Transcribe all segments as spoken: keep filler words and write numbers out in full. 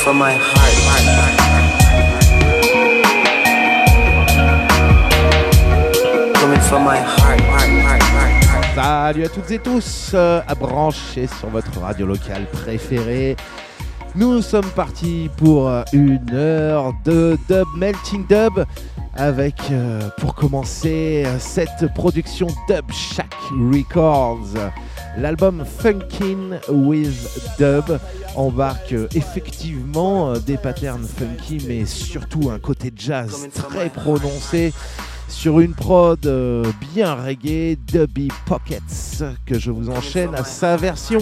from my heart. Coming from my heart. Salut à toutes et tous, euh, à brancher sur votre radio locale préférée. Nous sommes partis pour une heure de dub melting dub avec, euh, pour commencer, cette production Dub Shack Records. L'album Funkin' with Dub embarque euh, effectivement euh, des patterns funky, mais surtout un côté jazz très prononcé sur une prod euh, bien reggae, Dubby Pockets, que je vous enchaîne à sa version.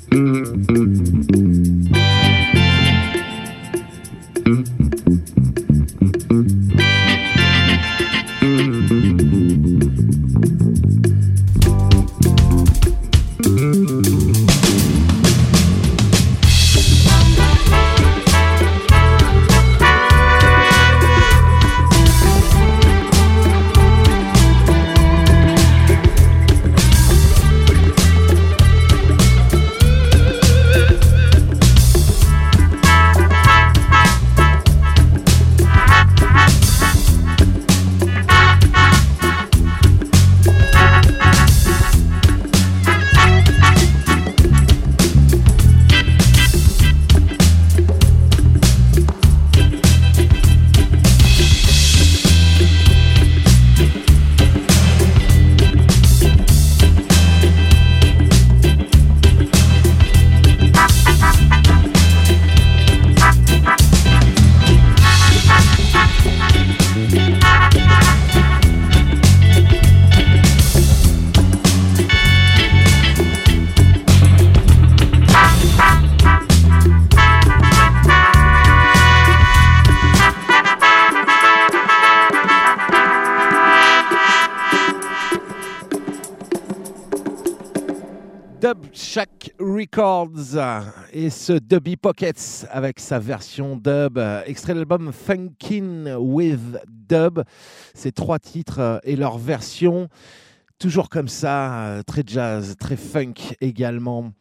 Shack Records et ce Dubby Pockets avec sa version dub, extrait de l'album Funkin' with Dub. Ces trois titres et leur version, toujours comme ça, très jazz, très funk également.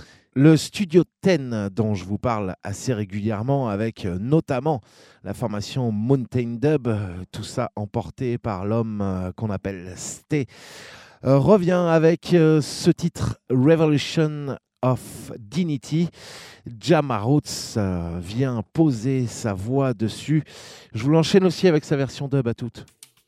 Le Studio dix dont je vous parle assez régulièrement avec notamment la formation Mountain Dub, tout ça emporté par l'homme qu'on appelle Sté. Euh, revient avec euh, ce titre Revolution of Dignity. Jama Roots euh, vient poser sa voix dessus. Je vous l'enchaîne aussi avec sa version dub à toutes.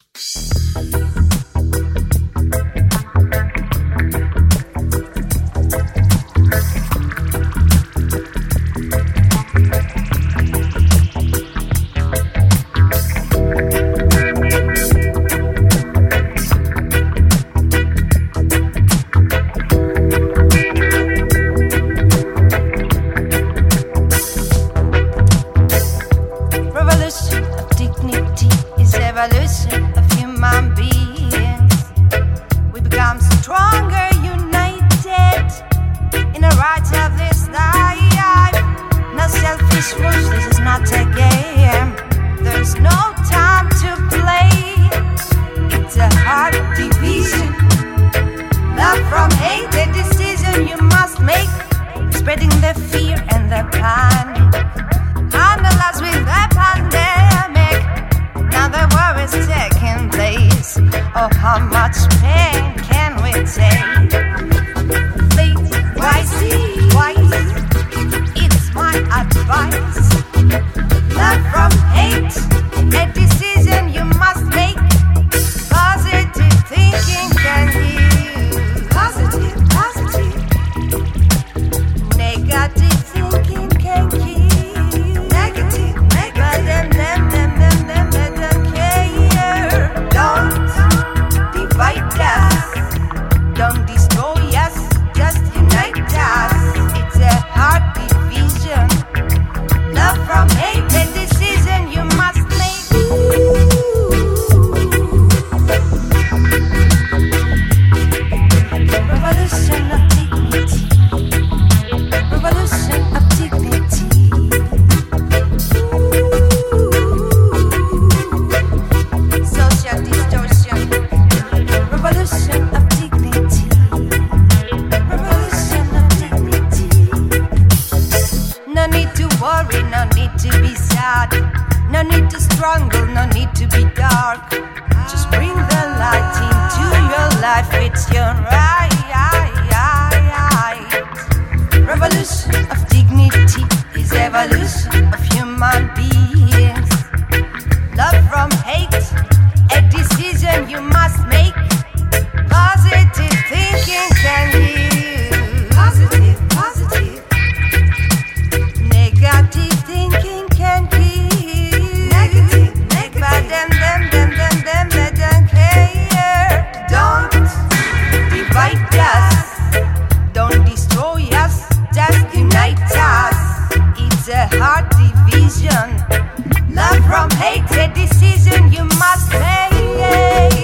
Revolution of human beings. We become stronger, united in the right of this life. No selfish rules, this is not a game. There's no time to play. It's a hard division. Love from hate, the decision you must make. Spreading the fear and the panic. Analyze with the pandemic. Now the war is taking place. Oh, how much pain can we take? Think wisely, wise. It's my advice. Love from hate, a decision you must make. Positive thinking can heal. Positive, positive. Negative thinking can kill. Negative, negative. Them, them, them, them, them, them, them care. Don't divide us. Don't destroy us. Just unite us. It's a hard division. Love from hate, a decision you must make. Revolution of dignity. Revolution of dignity. Social distortion. Revolution of dignity. Revolution of dignity. No need to worry, no need to be sad. No need to struggle, no need to be dark. Just bring the light into your life, it's your right. Revolution of dignity is evolution of human beings. Love from hate, a decision you must make. Positive thinking can heal. Positive, positive. Negative thinking can kill. Negative, negative. But them, them, them, them, them, they don't care. Don't divide confusion. Love from hate, a decision you must make.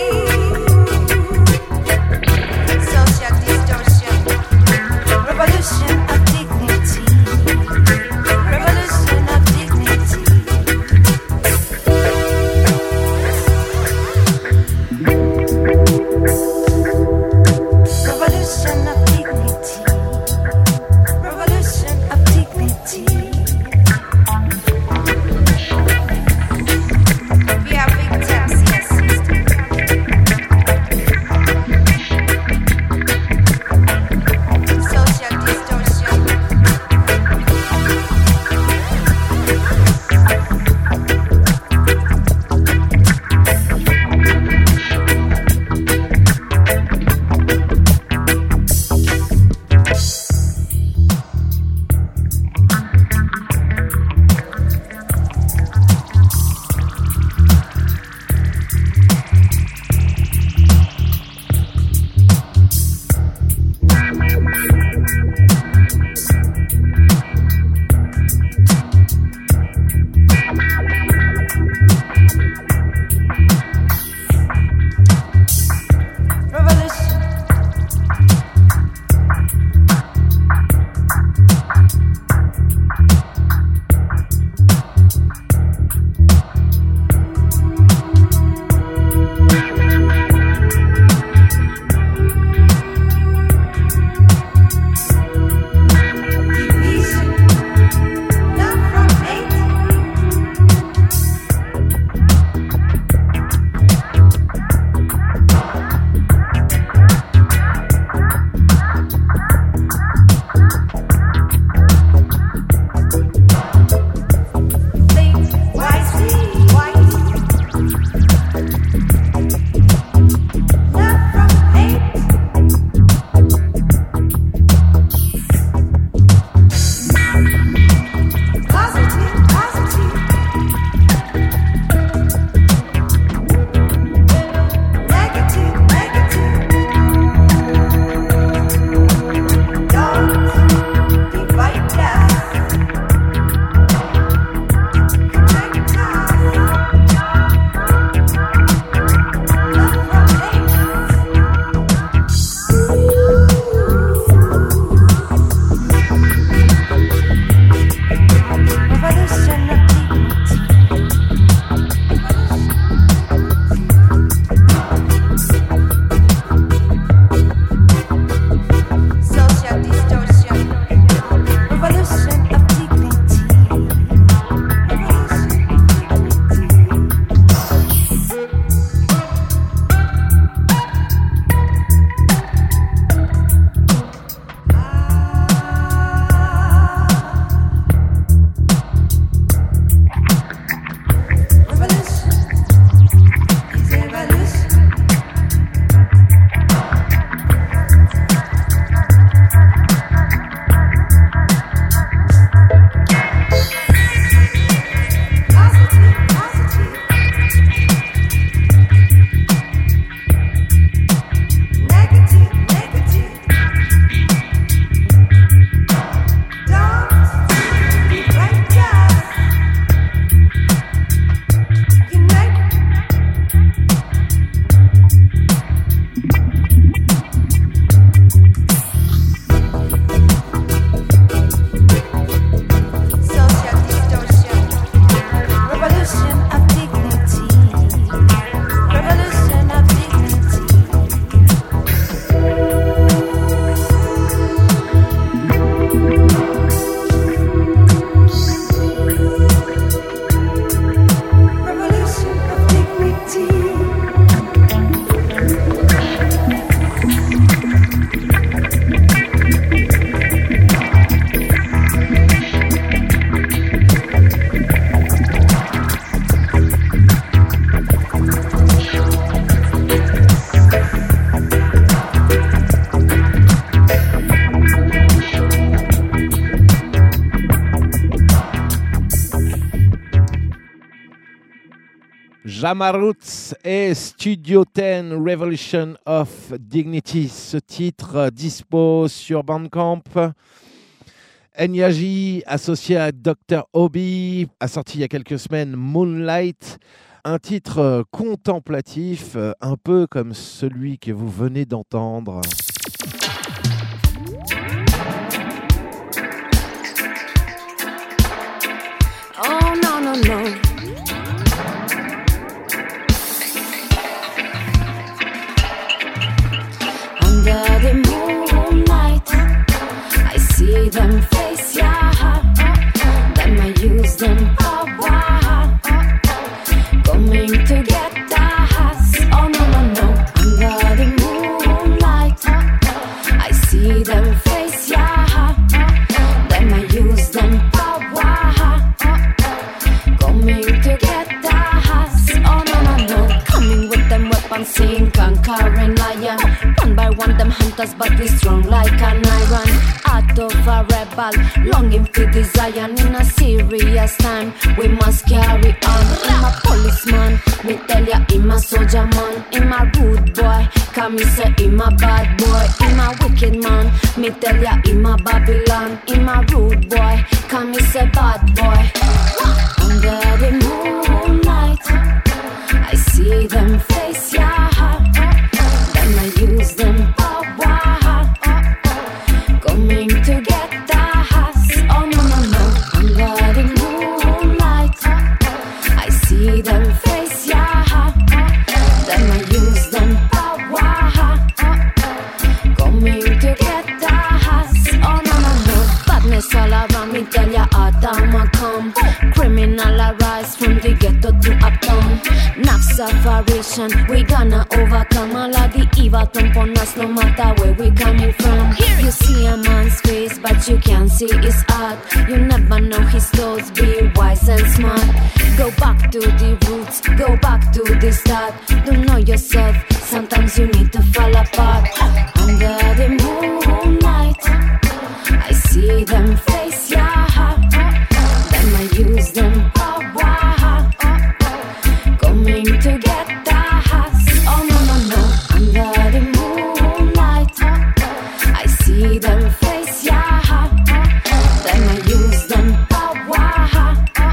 Social distortion, revolution of dignity, revolution of dignity. Revolution of dignity, revolution of dignity. We are victims, yes, sister. Social distortion. Revolution. Division. Love from hate. Think wisely. Love from hate. Positive, positive. Negative, negative. Don't divide us. Connect us. Love from hate. Revolution of dignity. Social distortion. Revolution of dignity. Revolution Revolution is evolution. Positive, positive. Negative, negative. Don't divide us. Unite. Social distortion. Revolution of dignity. Revolution of dignity. Revolution of dignity. Jamaruts et Studio dix Revolution of Dignity. Ce titre euh, dispo sur Bandcamp. Enyaji, associé à docteur Obi, a sorti il y a quelques semaines Moonlight, un titre euh, contemplatif, euh, un peu comme celui que vous venez d'entendre. Oh no no no. Under the moonlight, I see them face, yeah. Then I use them power, coming to get us. Oh no no no. Under the moonlight, I see them face, yeah. Then I use them power, coming to get us. Oh no no no. Coming with them weapons, seeing conquering lion. One by one them hunters, but we strong like an iron. Out of a rebel, longing for desire. In a serious time, we must carry on. I'm a policeman, me tell ya, I'm a soldier man. I'm a rude boy, come me say I'm a bad boy. I'm a wicked man, me tell ya, I'm a Babylon. I'm a rude boy, come me say bad boy. Under the moonlight, I see them face, yeah. Then I use them power, coming to get us. Oh no no no. Under the moonlight, I see them face, yeah. Then I use them power, coming to get us. Oh no no no. Badness all around me, tell ya Adama come. Criminal arise from the ghetto to uptown. Enough separation, we gonna overcome all of the evil upon us, no matter where we coming from. You see a man's face, but you can't see his heart. You never know his thoughts, be wise and smart. Go back to the roots, go back to the start. Don't know yourself, sometimes you need to fall apart. Under the moonlight, I see them face, yeah. Then I use them power, coming to get us. Oh no no no. Under the moonlight, I see them face, yeah. Then I use them power,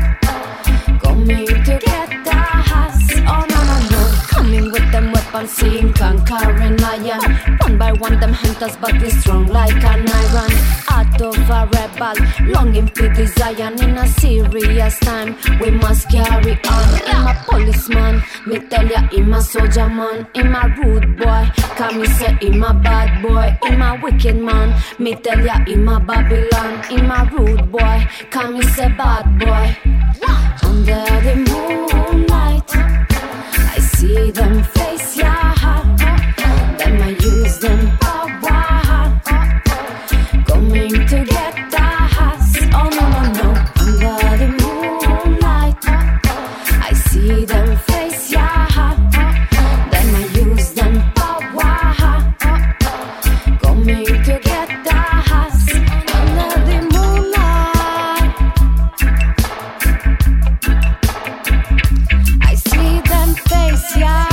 coming to get us. Oh no no no. Coming with them weapons, seeing conquering lion. One by one them hunters, but we strong like an iron. Out of a rebel, longing for desire. In a serious time, we must carry on. I'm a policeman, me tell ya, I'm a soldier man. I'm a rude boy, can me say I'm a bad boy. I'm a wicked man, me tell ya, I'm a Babylon. I'm a rude boy, can me say bad boy. Under the moonlight, I see them face, yeah. Then I use them power, coming to get us. Oh no no no. Under the moonlight, I see them face, yeah. Then I use them power, coming to get us. Under the moonlight, I see them face, yeah.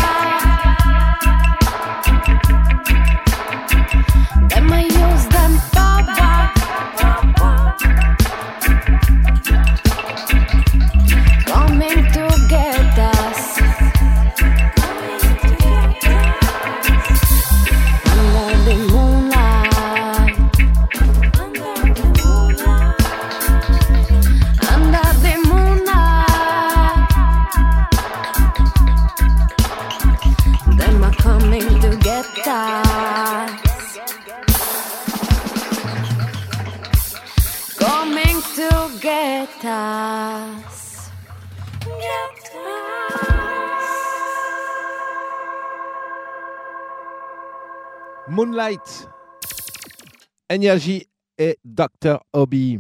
Then I use them power, coming to get us. Under the moonlight, under the moonlight, them are coming to get us. Coming to get us. Get us. Moonlight, Enyaji et docteur Obi.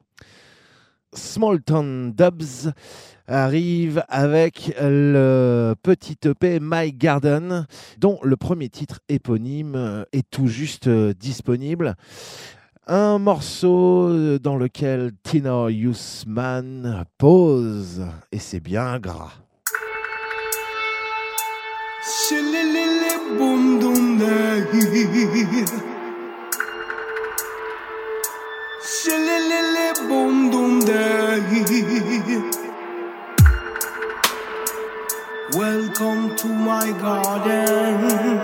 Smalltown Dubs arrive avec le petit E P My Garden, dont le premier titre éponyme est tout juste disponible. Un morceau dans lequel Tina Huisman pose, et c'est bien gras. Shillilily boom doom day. Welcome to my garden.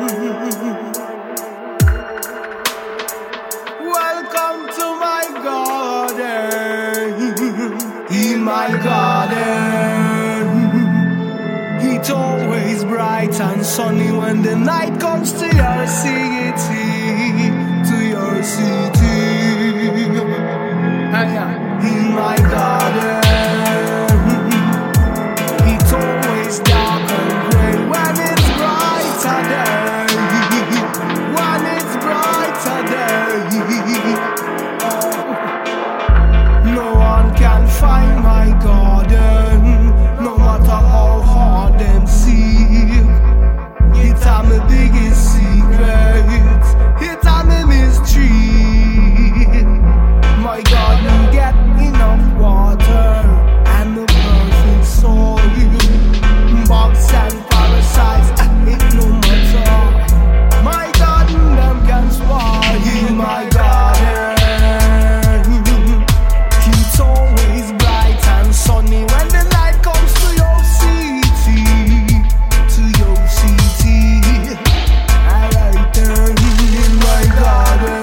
Welcome to my garden. In my garden, it's always bright and sunny when the night comes to your city, to your city. In my garden, it's always dark and gray when it's brighter day. When it's brighter day, oh. No one can find my garden, no matter how hard them seek. It's my biggest secret, it's my mystery. My garden get enough water and the perfect soil. Bugs and parasites, it no matter. My garden them can spoil. My garden, it's always bright and sunny when the night comes to your city, to your city. I like them in my garden.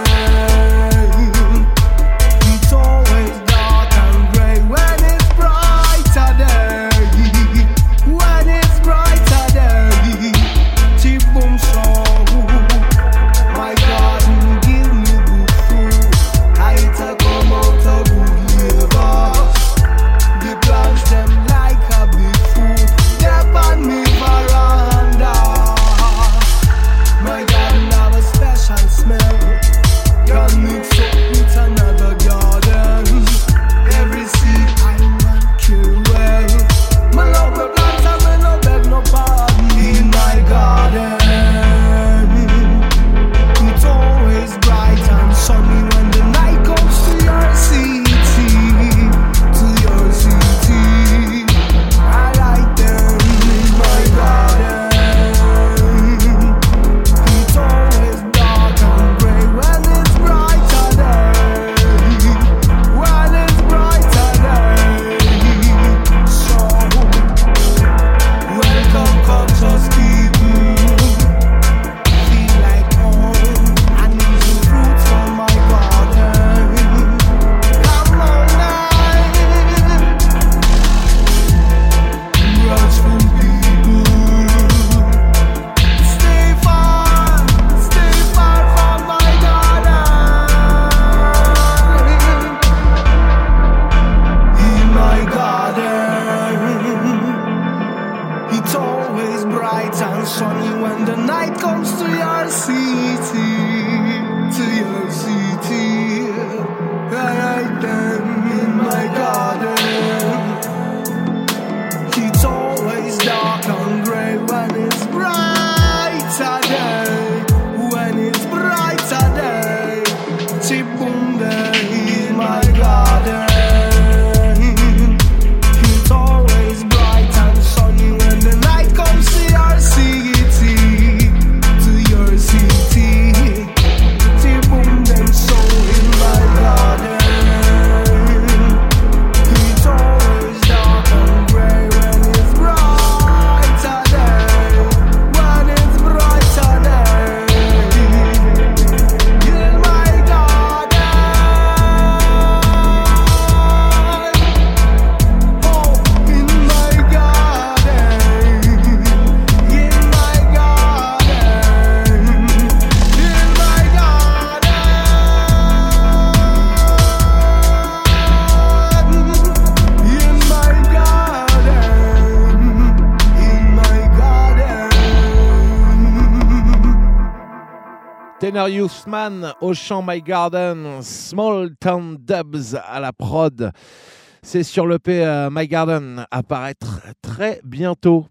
Tenorius Man au chant My Garden, Small Town Dubs à la prod. C'est sur l'E P uh, My Garden, à paraître très bientôt.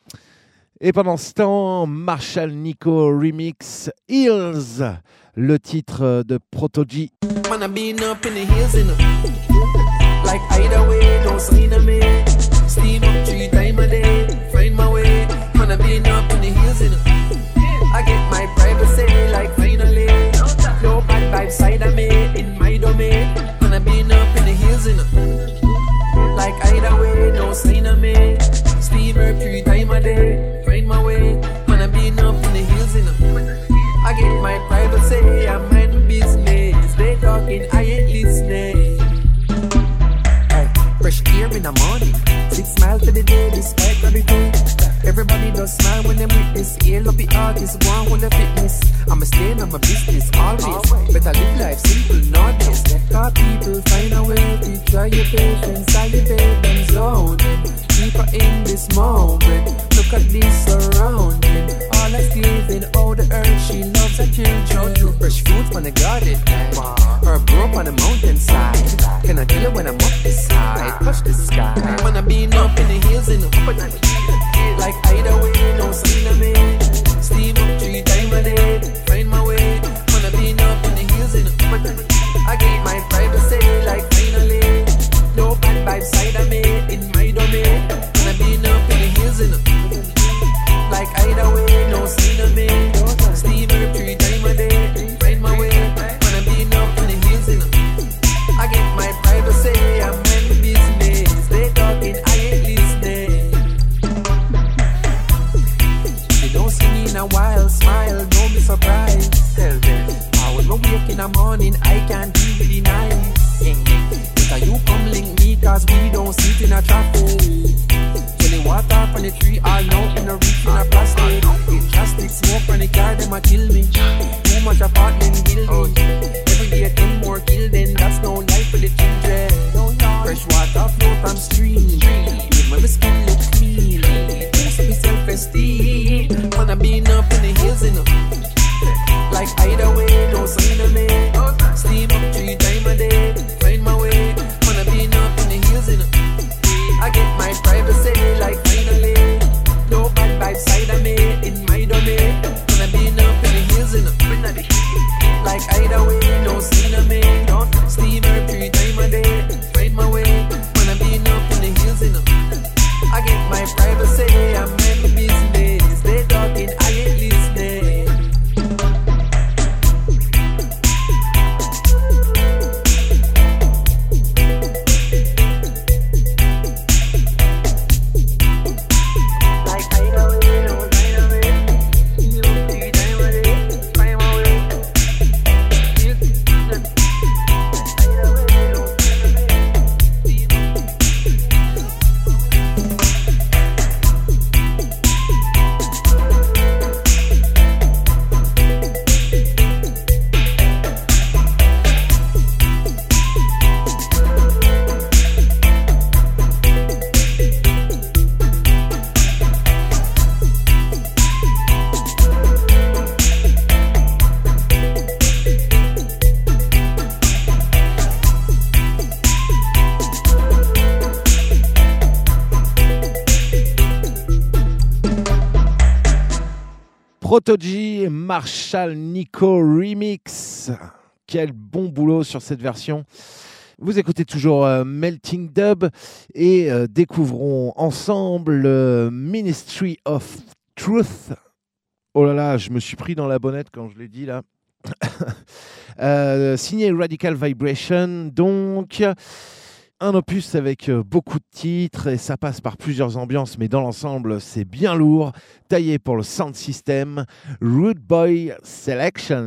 Et pendant ce temps, Marshall Nico remix Hills, le titre de Proto-G. Man, I've been up in the hills, you know. Like either way, don't sign me. Steam up three times a day, find my way. Man, I've been up in the hills, you know. I get my privacy, like finally. No bad vibes side of me, in my door. of me. And I've been up in the hills, you know. Like either way, no sign of me. Steamer three times a day, find my way. And I've been up in the hills, you know. I get my privacy, I mind my business. They talking, I ain't listening. Hey, fresh air in the morning. Six miles to the day, despite everything. Everybody does smile when they witness. Hail up the artist, go on with the fitness. I'ma stay on my business, always. Better live life simple, not this. Cause people find a way to try your patience. Elevate them zone. Keep her in this moment. Look at this surrounding. All that's living, all the earth. She loves her children. Fresh fruits from the garden. Her grow up on the mountainside. Can I tell her when I'm up this side? Touch the sky. When I been up in the hills in the upper night. Like either way, no sign of me. Steam up three times a day. Find my way. When I been up in the hills in the upper night. I get my privacy like finally. No bad vibes side of me in my domain. When I been up in the hills in the like either way, no sign of me. Steam up three times a day. Find my way. When I been up in the hills in the I get my privacy. I'm in the business. They talking, I ain't listening. Don't see me in a while, smile, don't be surprised. Tell them, I when we wake in the morning, I can't deal with the night. Better you come link me, cause we don't sit in a traffic. Jelly water from the tree, all now in a reach in a plastic. If plastic smoke from the car, them a kill me. Too much apartment building. Every day ten more kill, then that's no life for the children. Fresh water flow from stream. When my skin look clean. Be self-esteem. And I've been up in the hills, you know. Like either way, no sign of me. Steam up three times a day. Find my way. And I've been up in the hills, you know. I get my privacy, like finally. No bad vibes side of me in my domain. And I've been up in the hills, you know. Like either way, no sign of me. Steam up three times a day. Find my way. And I've been up in the hills, you know. I get my privacy, I'm in my business. They talking, I ain't listening. Like I know it, no sign of it. You don't see time of it, find my way. You I know it, no sign of it. Protoji, Marshall Nico Remix. Quel bon boulot sur cette version. Vous écoutez toujours euh, Melting Dub et euh, découvrons ensemble euh, Ministry of Truth. Oh là là, je me suis pris dans la bonnette quand je l'ai dit là. euh, signé Radical Vibration, donc un opus avec beaucoup de titres et ça passe par plusieurs ambiances, mais dans l'ensemble c'est bien lourd, taillé pour le sound system. Rude Boy Selection.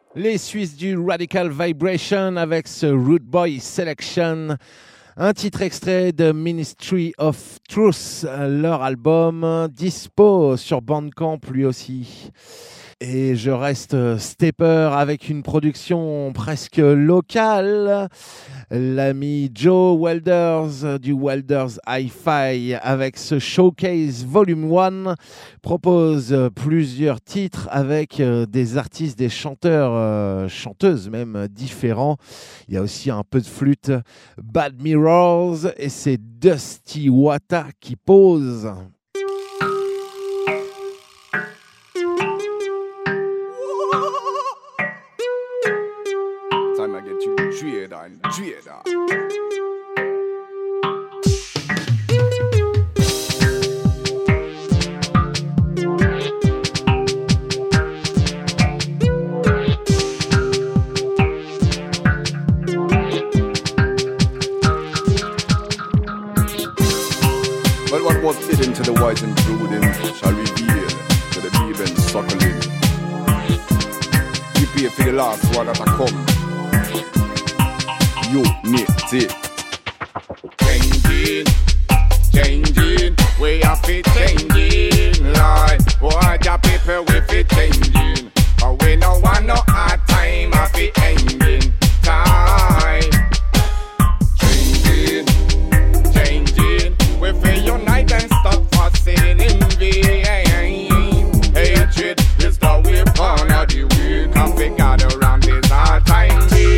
Les Suisses du Radical Vibration avec ce Rude Boy Selection, un titre extrait de Ministry of Truth, leur album dispo sur Bandcamp lui aussi. Et je reste stepper avec une production presque locale. L'ami Joe Welders du Welders Hi-Fi avec ce Showcase Volume un propose plusieurs titres avec des artistes, des chanteurs, euh, chanteuses même différents. Il y a aussi un peu de flûte. Bad Mirrors et c'est Dusty Wata qui pose. Time I get you dread on, dread on. Well, what was hidden to the wise and prudent shall reveal to the babe and suckling. Prepare for the last one that I come. Unity. Changing, changing, we have it changing, Lord. What the people with it changing? But we no want no hard time of it ending time. Changing, changing, we feel unite and stop fussing in vain. Hatred is the weapon of the weak, and we gather around this hard time.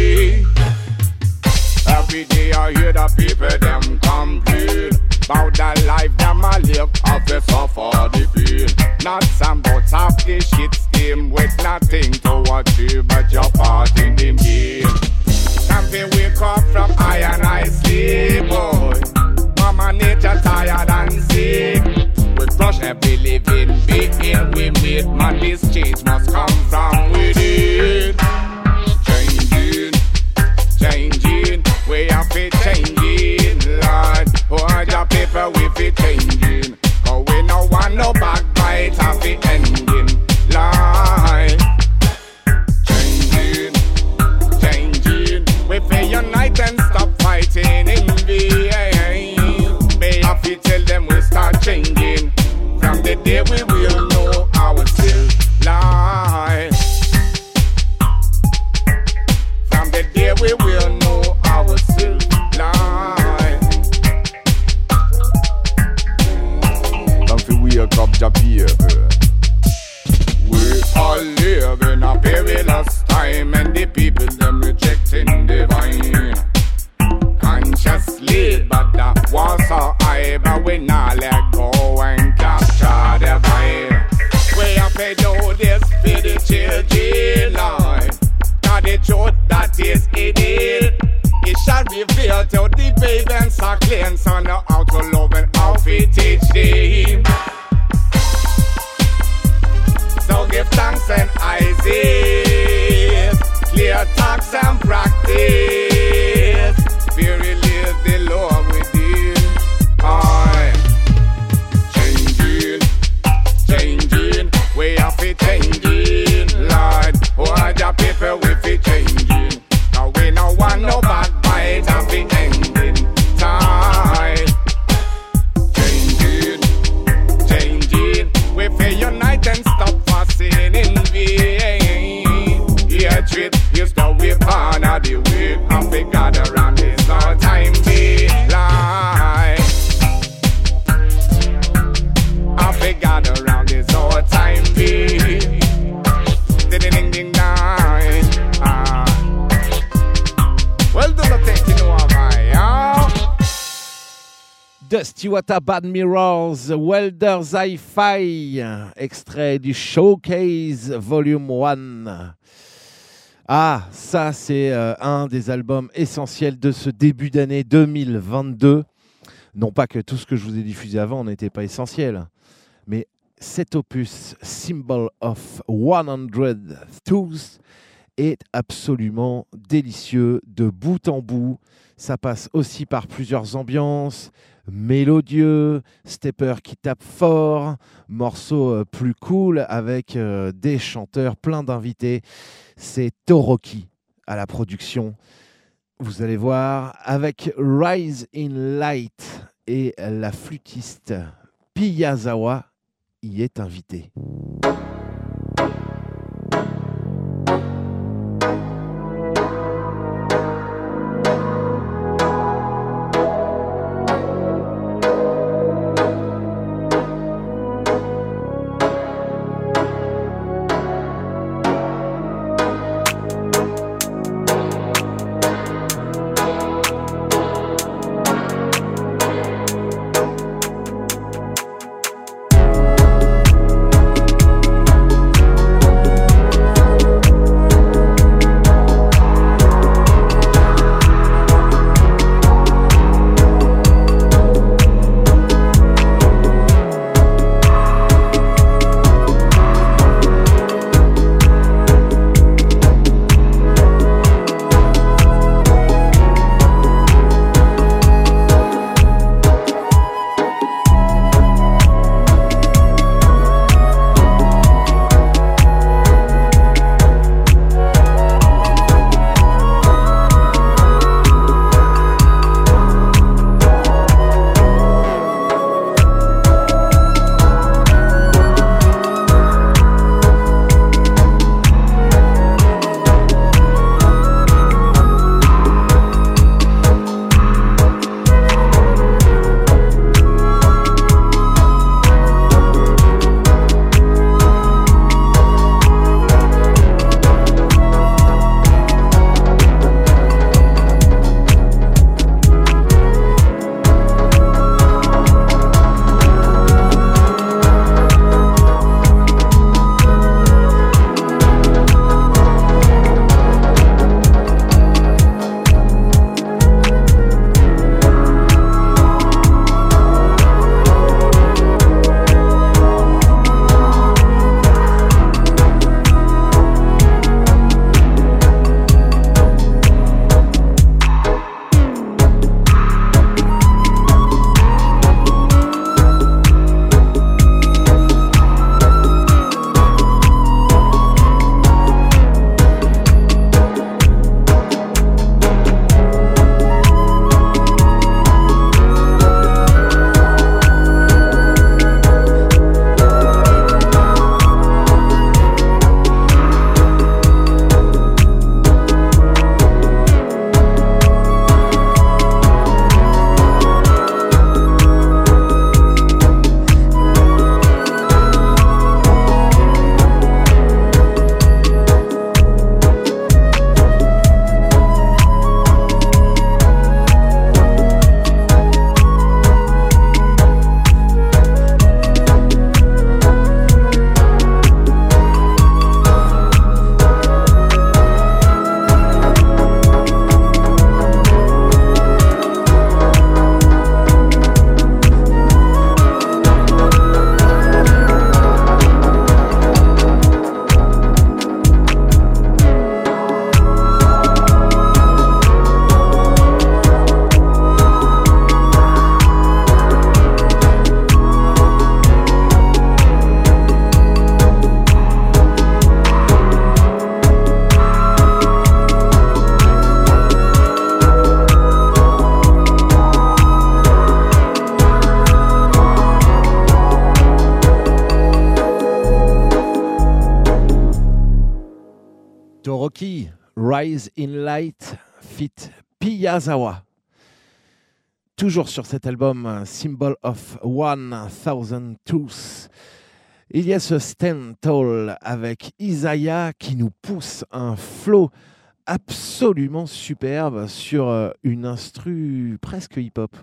Every day I hear the people them complain about the life them a live, of the suffer the pain. Not some but half the shit scheme with nothing to achieve but your part in the game. Can't be wake up from I and I sleep, boy. Mama nature tired and sick. We crush every living being we made. Man, this change must come from within. Changing, changing, we have it changing, Lord. Hold your paper with it changing. Cause we no want no backbite of it ending, Lord. Changing, changing, we feel unite and stop fighting in vain. May have to tell them we start changing. From the day we will know ourselves, Lord. From the day we will know ourselves, Lord. Don't feel we wake up the people. We all live in a perilous time, and the people them rejecting divine. Consciously, but the war so high, but we not let go and capture the vibe. We have to do this for the children, Lord. Cause the truth that is in it, it shall reveal to the baby and suckling son how to love and how to teach them. So give thanks and Isaac, clear talks and practice. Spirit live the Lord within. Aye. Changing, changing, we have it changing, Lord. Hold the people with it changing. Now we no want no backbite of the ending time. Changing, changing, we feel unite and stop fussing in vain. Hatred is the weapon of the weak, and we gather around this all time be lie. And we gather around this all time be ding ding ding nine. Ah. Well, do not take you know my ah. Dusty Wata, Bad Mirrors, Welders Hi-Fi, extrait du Showcase Volume un. Ah, ça c'est euh, un des albums essentiels de ce début d'année deux mille vingt-deux. Non pas que tout ce que je vous ai diffusé avant n'était pas essentiel, mais cet opus Symbol of one-hundred Tooth est absolument délicieux de bout en bout. Ça passe aussi par plusieurs ambiances, mélodieux, stepper qui tape fort, morceau euh, plus cool avec euh, des chanteurs, plein d'invités. C'est Toroki à la production. Vous allez voir, avec Rise in Light et la flûtiste Piyazawa y est invitée. Toroki, Rise in Light, feat. Piyazawa. Toujours sur cet album Symbol of One Thousand Truths, il y a ce Stand Tall avec Isaiah qui nous pousse un flow absolument superbe sur une instru presque hip-hop.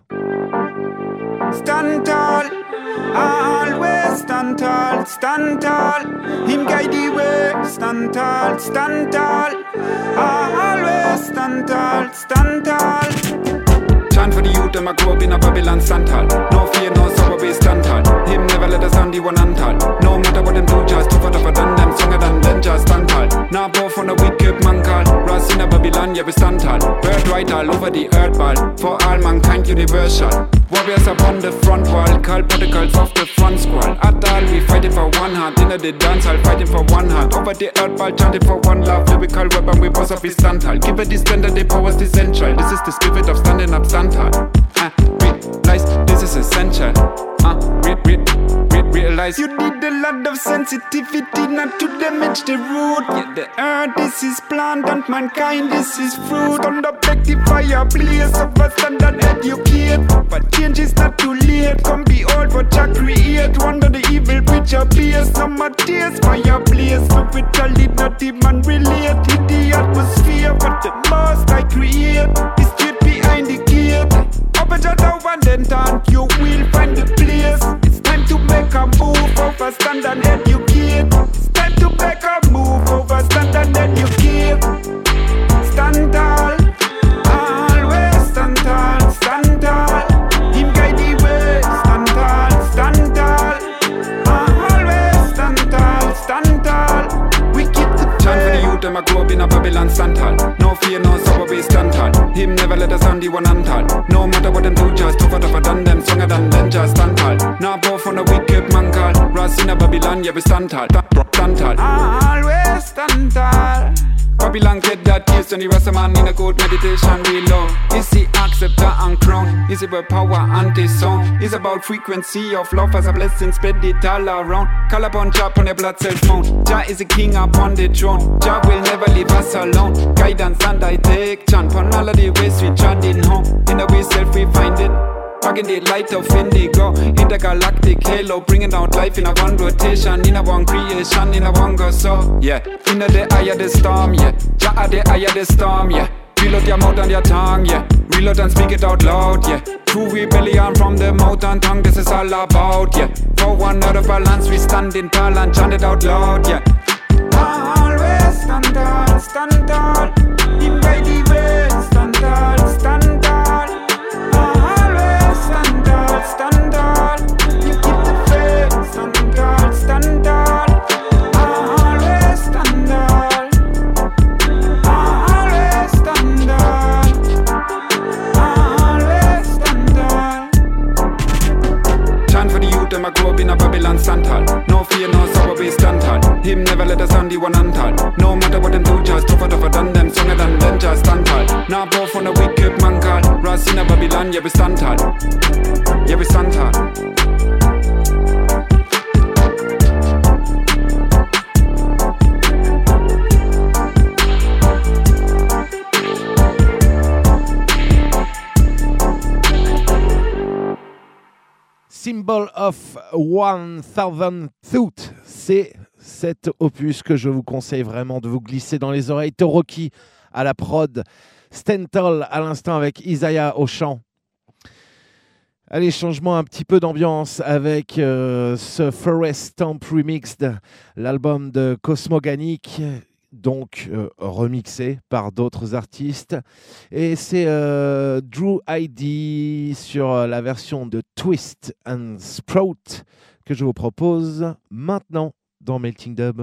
Stand tall, always stand tall, stand tall, him guide the way. Stand tall, stand tall, always stand tall, stand tall. Chant for the youth, them a grow up in a Babylon stand tall. No fear, no sorrow, we stand tall. Him never let us down, the one and tall. No matter what them do, just tougher, tougher than them, stronger than them, just stand tall. Now both on a wicked man call, Ras in a Babylon, yeah we stand tall. Bird right all over the earth ball, for all mankind universal. Warriors upon the front wall, call protocols off the front squall. At all, we fighting for one hand. Inna the dance hall, fighting for one hand. Over the earth ball, chanting for one love. Lyrical weapon, we boss off his stand tall. Give it the standard, the power's essential. This is the spirit of standing up, stand tall. Uh, realize this is essential. Uh, re- re- re- realize you need a lot of sensitivity not to damage the root. Yeah, the earth, this is plant and mankind, this is fruit. On the back the fire blaze, overstand and educate. But change is not too late. Come be old for Jah create. Wonder the evil picture base. No more tears, fire blaze. Spiritually not even relate. Hit the atmosphere, but the most I create is straight behind the gate. Open your door and then turn, you will find the place. It's time to make a move, overstand and educate. It's time to make a move, overstand and educate. Stand tall, always stand tall, stand tall. Him guide the way, stand tall, stand tall. Always stand tall, stand tall. We keep the chant for the youth, them a grow up in a Babylon stand tall. No fear, no sorrow, we stand tall. Him never let us on the one and tall. No matter what them do, just tougher, tougher than them. Stronger than them, just stand tall. Now both on a wicked man call. Ras in a Babylon, yeah we stand tall, stand tall. Always stand tall. Babylon get that taste and the rest of man in a good meditation we love. Is he acceptor and crown? Is it about power and this song? It's about frequency of love as a blessing spread it all around. Call upon Jah on the blood cells mount. Jah is a king upon the throne. Jah will never leave us alone. Guidance and I take chant on all of the ways we treading home. In the way self we find it. Back in the light of indigo, intergalactic halo, bringing out life in a one rotation, in a one creation, in a one go so, yeah. In the eye of the storm, yeah. Jah at the eye of the storm, yeah. Reload your mouth and your tongue, yeah. Reload and speak it out loud, yeah. True rebellion from the mouth and tongue, this is all about, yeah. For one another balance, we standing tall and chant it out loud, yeah. Always stand tall, stand tall. In by the way, stand tall, stand tall. Stand tall, stand tall. You keep the faith. Stand tall, stand tall. Always stand tall. Always stand tall. Always stand tall. Chant for the youth, them a grow up in a Babylon stand tall. No fear, no sorrow, we stand tall. Him never let us on the one and tall. No matter what them do, just tougher, tougher than them. Stronger than them, just stand tall. Now both on a wicked man call. Ras in a Babylon, yeah we stand tall. Yeah we stand tall. Symbol of one thousand Thought, c'est cet opus que je vous conseille vraiment de vous glisser dans les oreilles. Toroki à la prod, Stental à l'instant avec Isaiah au chant. Allez, changement un petit peu d'ambiance avec euh, ce Forest Stamp Remixed, l'album de Cosmoganic, donc euh, remixé par d'autres artistes. Et c'est euh, Drew I D sur la version de Twist and Sprout que je vous propose maintenant dans Melting Dub.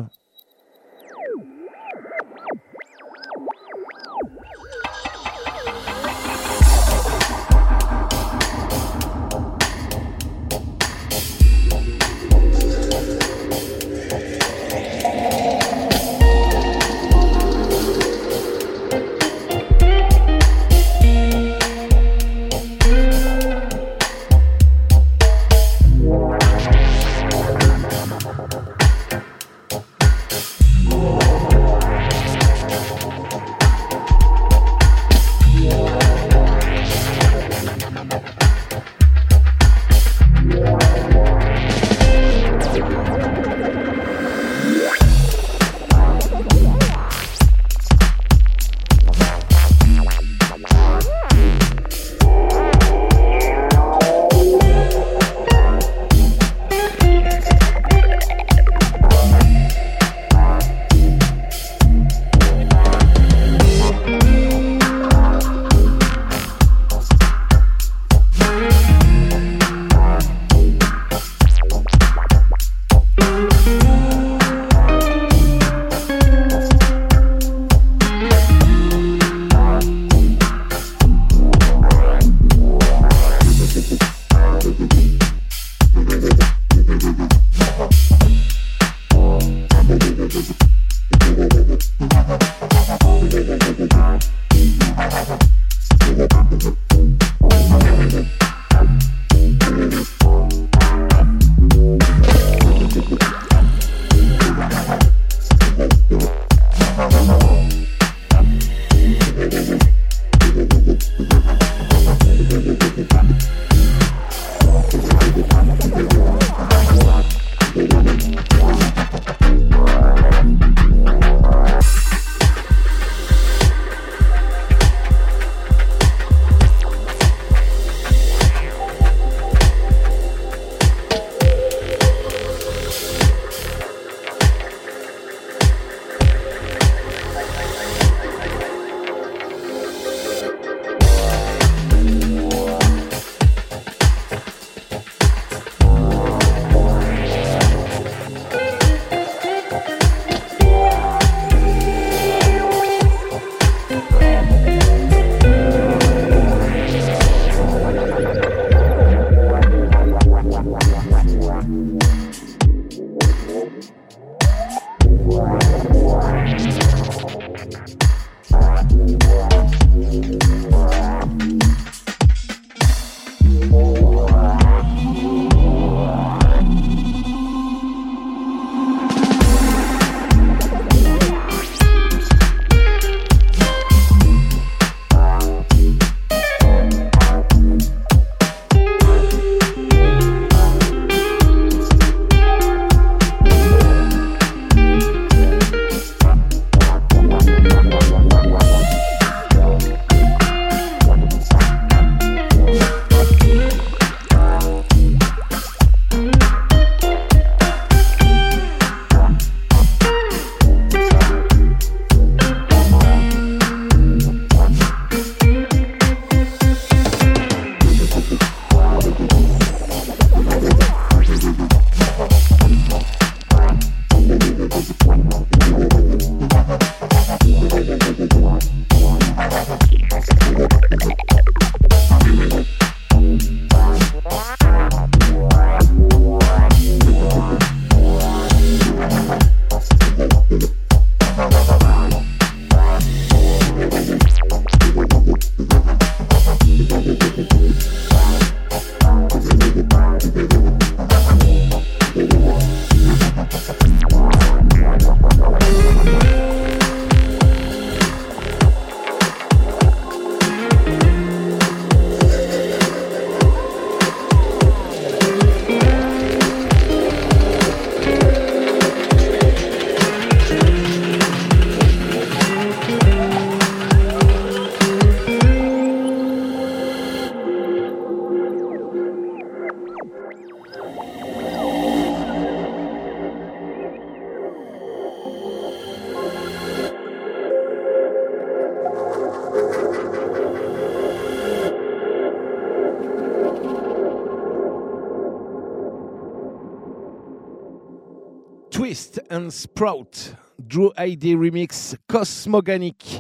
Twist and Sprout, Drew I D Remix, Cosmoganic,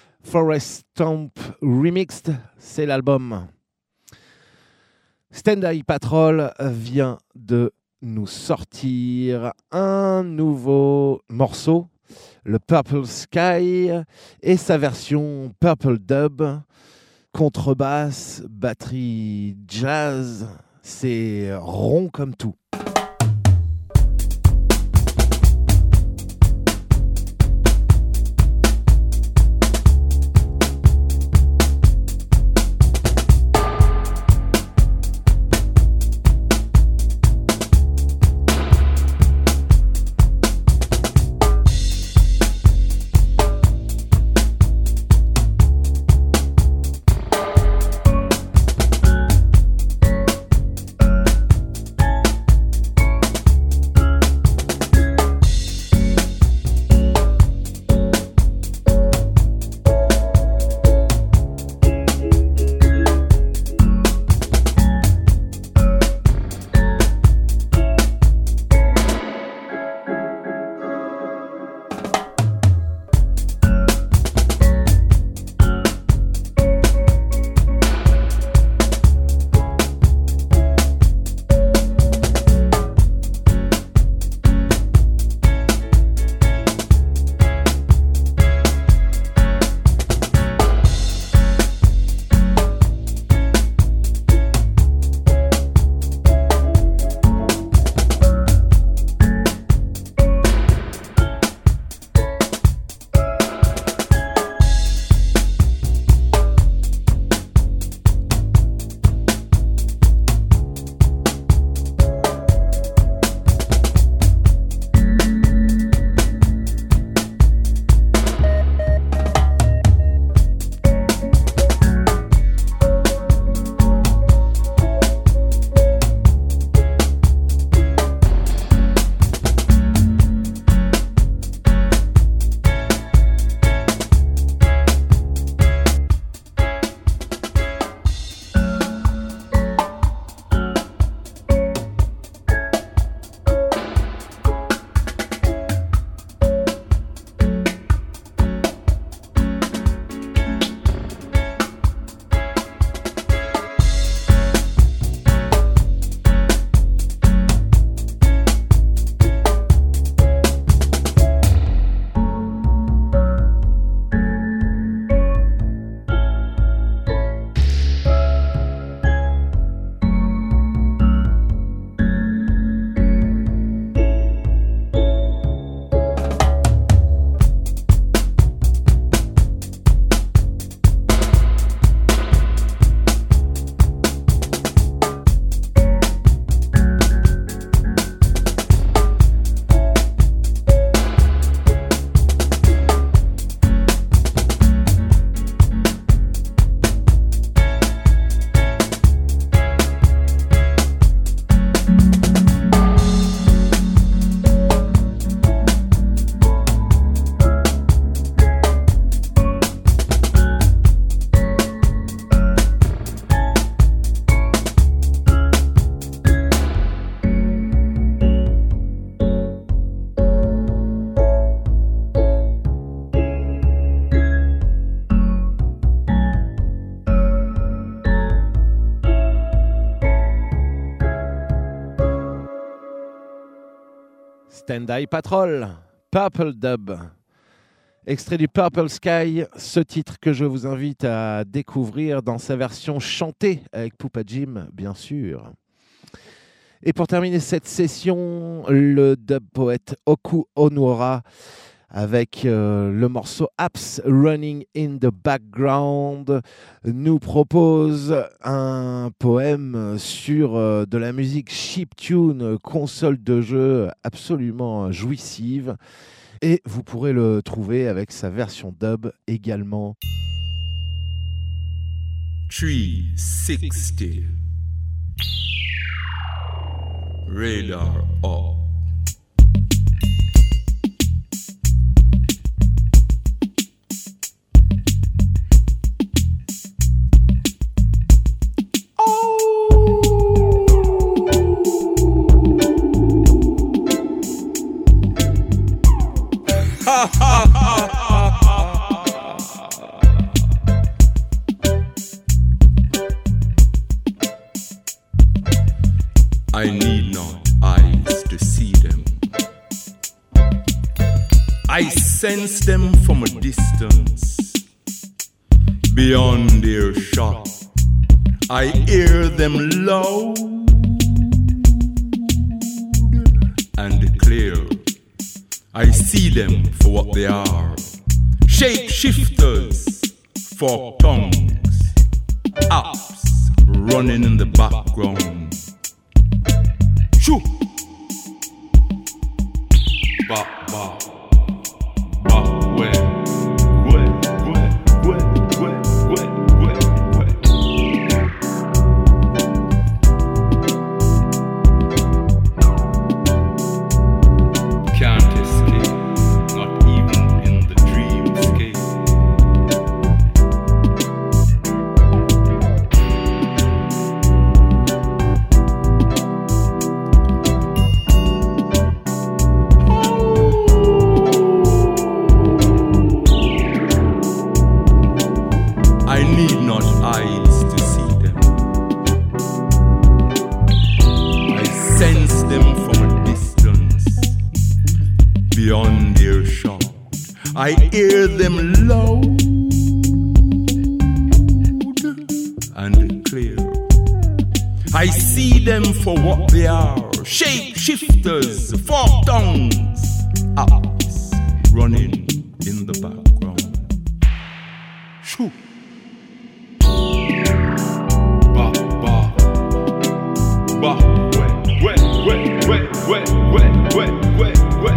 Forest Stomp Remixed, c'est l'album. Stand-Eye Patrol vient de nous sortir un nouveau morceau, le Purple Sky, et sa version Purple Dub, contrebasse, batterie jazz, c'est rond comme tout. Stand-Eye Patrol, Purple Dub. Extrait du Purple Sky, ce titre que je vous invite à découvrir dans sa version chantée avec Poupa Jim, bien sûr. Et pour terminer cette session, le dub poète Oku Onuora avec euh, le morceau Apps Running in the Background nous propose un poème sur euh, de la musique chiptune, console de jeu absolument jouissive. Et vous pourrez le trouver avec sa version dub également. three sixty Radar up. I need not eyes to see them. I sense them from a distance, beyond their shot. I hear them loud and clear. I see them for what they are. Shapeshifters, forked tongues, apps running in the background. Shoo! Ba ba ba where where where where where where where where can't escape, not even in the dreamscape. I need not eyes to see them. I sense them from a distance, beyond their shot. I hear them loud and clear. I see them for what they are. Shapeshifters, forked tongues, apps running in the background. Shoo! Ba ba ba wet wet wet wet wet wet wet wet wet.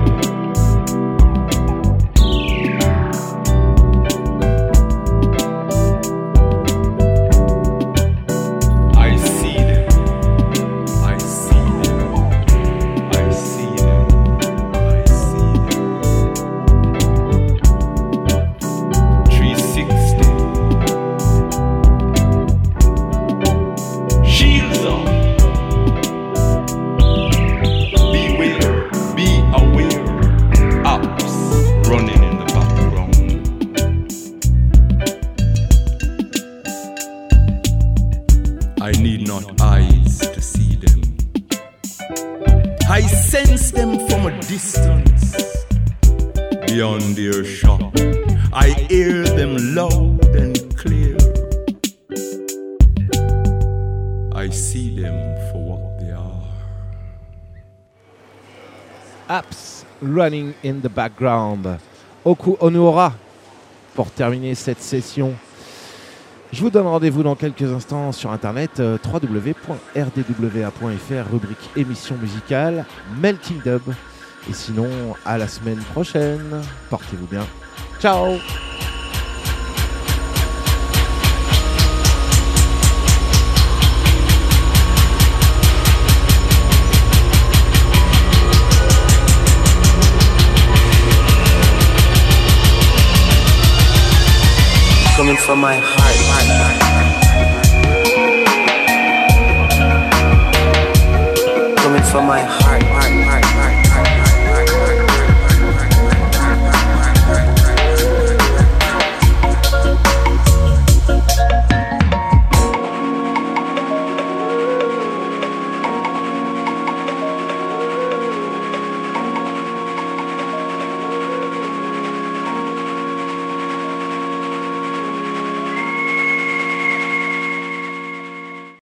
I see them. I see them. I see them. I see them. three sixty. Shields up. Beware, be aware. Apps running in the background. I need not eyes to see them. I sense them from a distance, beyond their shot. I hear them loud and clear. I see them for what they are. Apps Running in the Background. Oku Onuora pour terminer cette session. Je vous donne rendez-vous dans quelques instants sur internet euh, w w w point r d w a point f r, rubrique émission musicale, Melting Dub. Et sinon, à la semaine prochaine. Portez-vous bien. Ciao. Coming from my heart, coming from my heart.